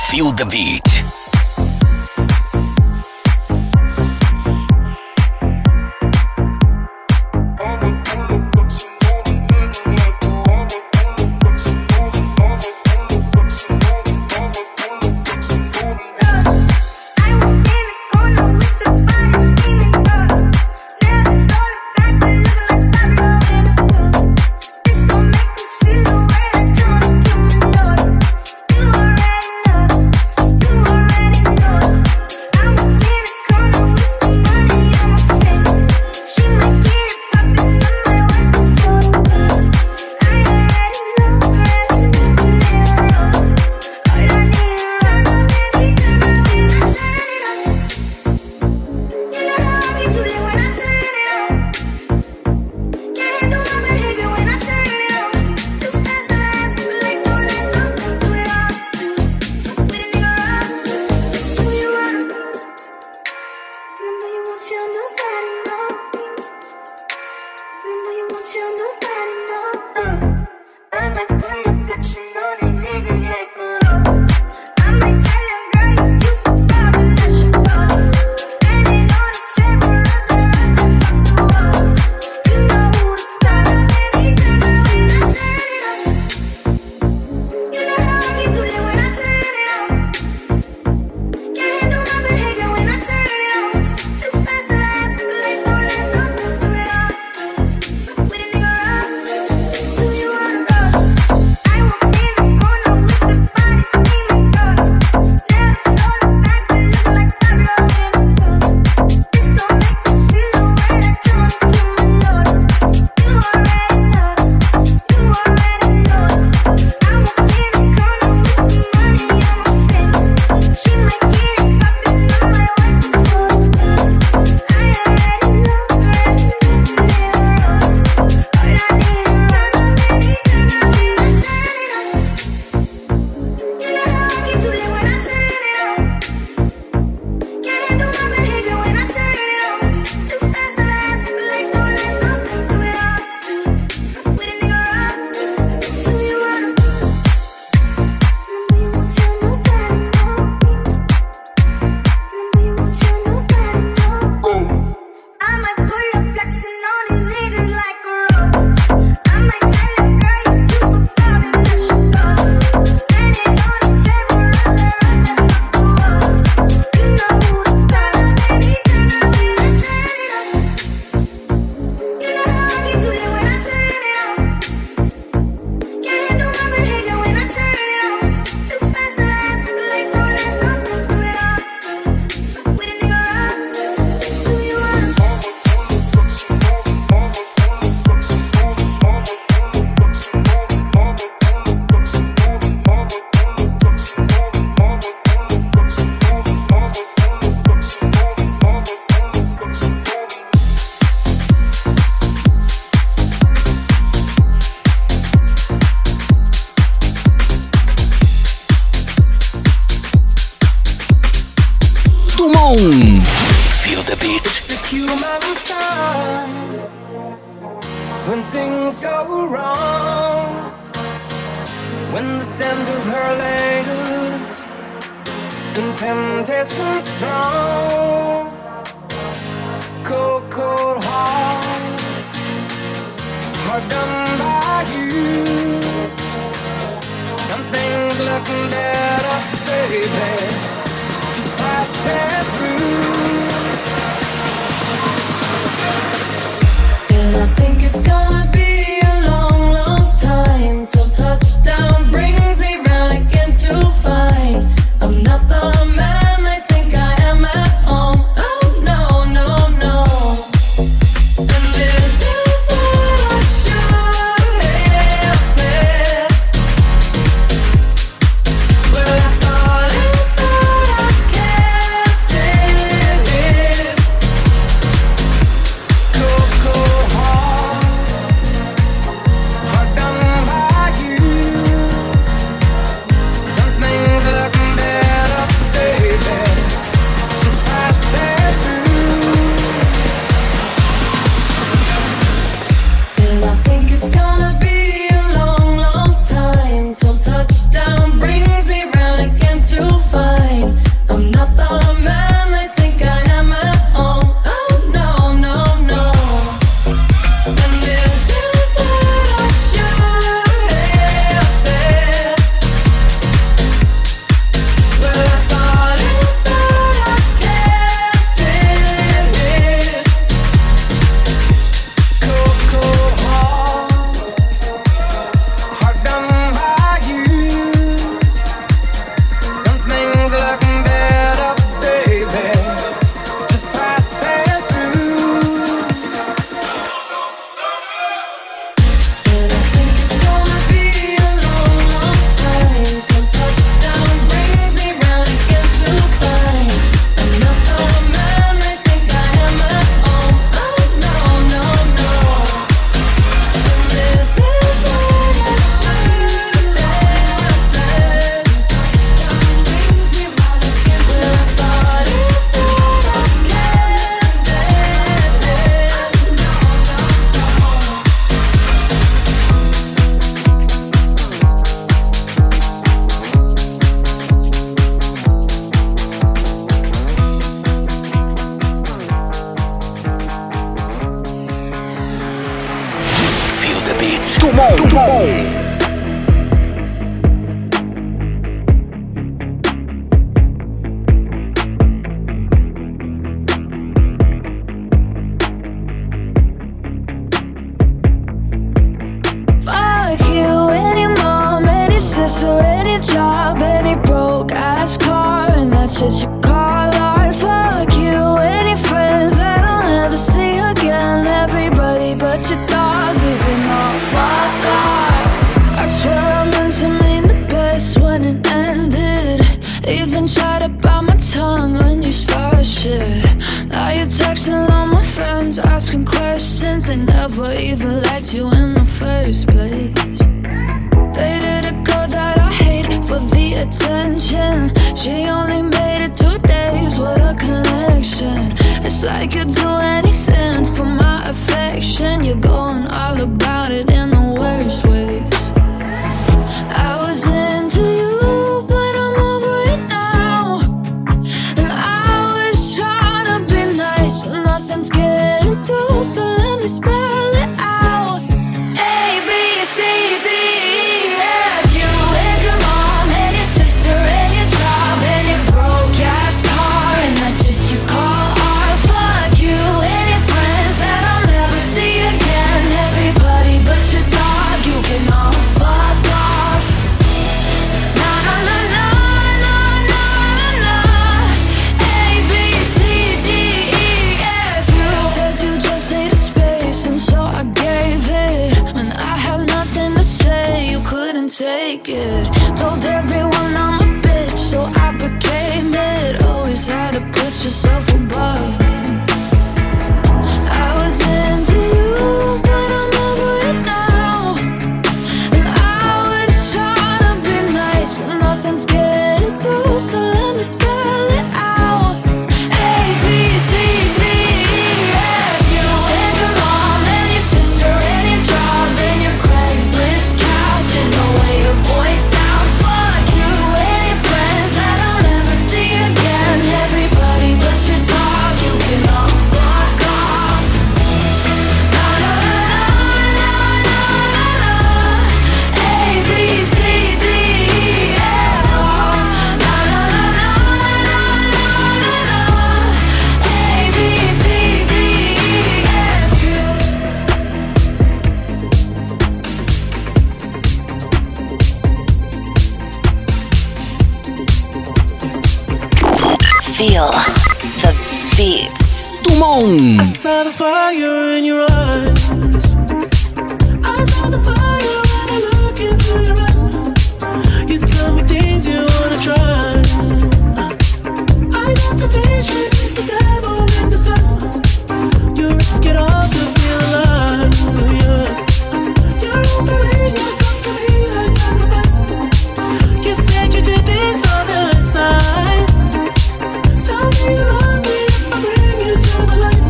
Feel the beat. Feel the beat. The human side, when things go wrong, when the scent of her lingers and temptation strong, cold, cold heart, hard done by you. Something's looking better, baby. Just pass it through. And I think it's gonna be a long, long time till touchdown brings me round again to find I'm not the man they think I am at home. Oh no, no, no. And this is what I should have said. Well, I Even tried to bite my tongue when you start shit. Now you're texting all my friends, asking questions. They never even liked you in the first place. Dated a girl that I hate for the attention. She only made it 2 days, what a connection. It's like you'd do anything for my affection. You're going all about it in the worst ways. I was into you, but I'm over it now. And I was trying to be nice, but nothing's getting through. So let me spell it out. A, B, C, D, E, F. You and your mom and your sister and your job and your broke-ass car and that shit you call art. Fuck you and your friends that I'll never see again. Everybody but your dog, you can all fuck off. Na na na na na na na. A, B, C, D, E, F. You said you just needed space, and so I gave it. When I had nothing to say, you couldn't take it. Told everyone I'm a bitch, so I became it. Always had to put yourself above me. I was into you, but I'm over it now. And I was trying to be nice, but nothing's getting through. So let me spell it out. A, B, C, D, E, F. You and your mom and your sister and your job and your Craigslist couch and the way your voice sounds. Fuck you and your friends that I'll never see again. Everybody but your dog, you can all fuck off. Na na na na na na na. A, B, C, D, E, F. Na na na na na na na. A, B, C, D, E, F. Feel the beats. Tout le monde. I saw the fire in your eyes. I saw the fire when I look into your eyes. You tell me things you wanna try. I know temptation is the devil in disguise. You risk it all to feel alive. Yeah. You're offering yourself to me like sacrifice. You said you do this all the time. Tell me you love me if I bring you to the light.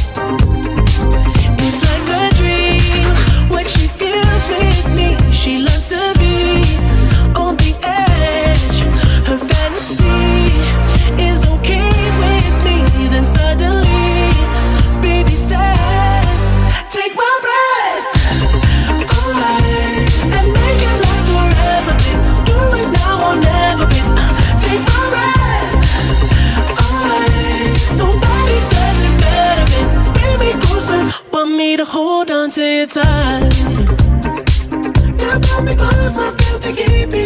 It's like a dream when she feels with me. She loves to be on the edge. Her fantasy is okay with me. Then suddenly, baby says, take my breath away and make it last forever, babe. Do it now or never, babe. Take my breath away. Nobody does it better, babe. Bring me closer, want me to hold on to your tight. You brought me close, I feel to keep me